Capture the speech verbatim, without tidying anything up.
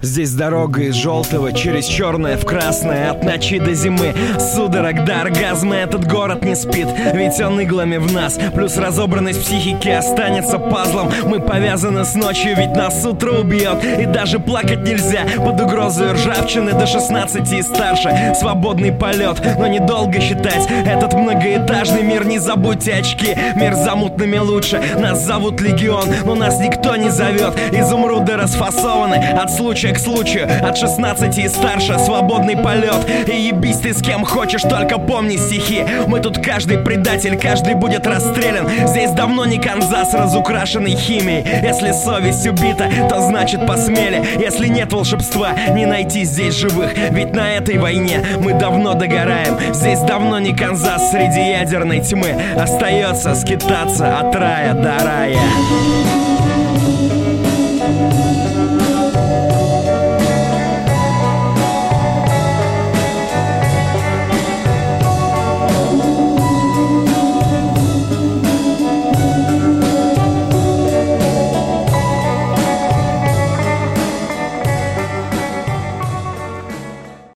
Здесь дорога из желтого через черное в красное, от ночи до зимы, судорог до оргазма. Этот город не спит, ведь он иглами в нас. Плюс разобранность психики останется пазлом. Мы повязаны с ночью, ведь нас утро убьет. И даже плакать нельзя под угрозой ржавчины. До шестнадцати и старше свободный полет, но недолго считать этот многоэтажный мир. Не забудьте очки, мир за мутными лучше. Нас зовут Легион, но нас никто не зовет. Изумруды расфасованы от случая к случаю, от шестнадцати и старше свободный полет. И ебись ты с кем хочешь, только помни стихи. Мы тут каждый предатель, каждый будет расстрелян. Здесь давно не Канзас, разукрашенный химией. Если совесть убита, то значит посмели. Если нет волшебства, не найти здесь живых. Ведь на этой войне мы давно догораем. Здесь давно не Канзас, среди ядерной тьмы остается скитаться от рая до рая.